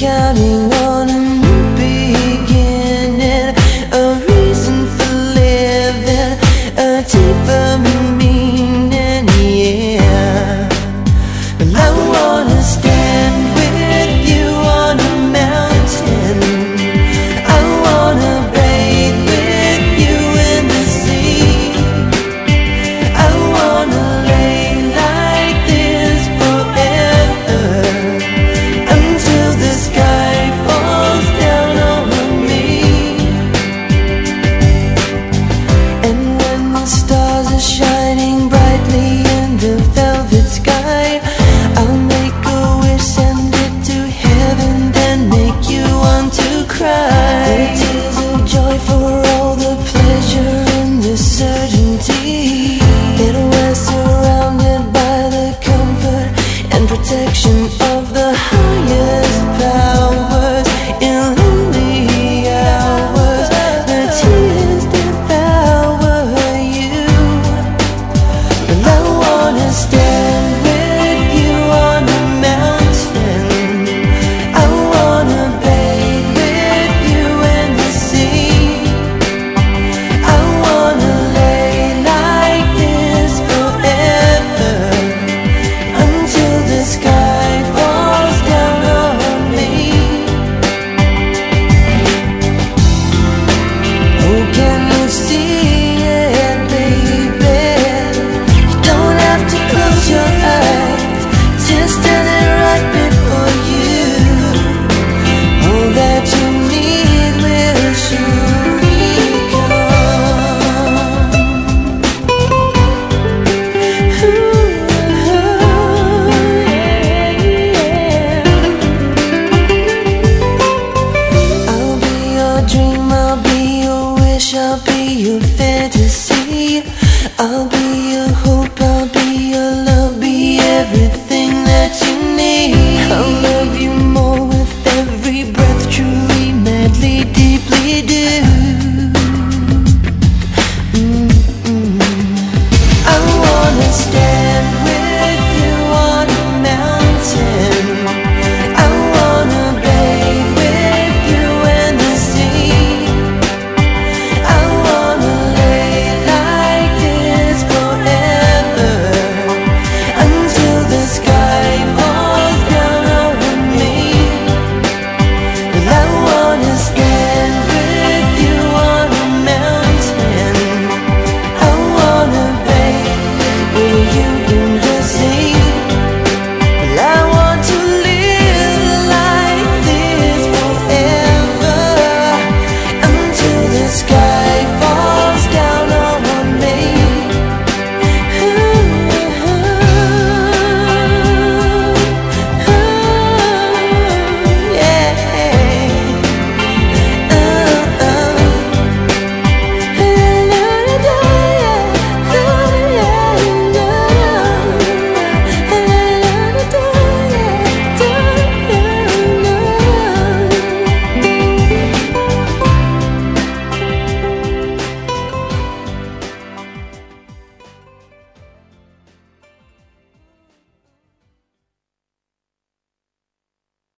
counting on a new beginning, a reason for living, a deeper meaning, yeah. Well, I wanna stand with you on a mountain, I wanna bathe with you in the sea, I wanna lay like this forever, until the sky falls down over me. And when the stars are shining brightly in the velvet sky, I'll make a wish, send it to heaven, then make you want to cry. The tears of joy for all the pleasure and the certainty that we're surrounded by the comfort and protection of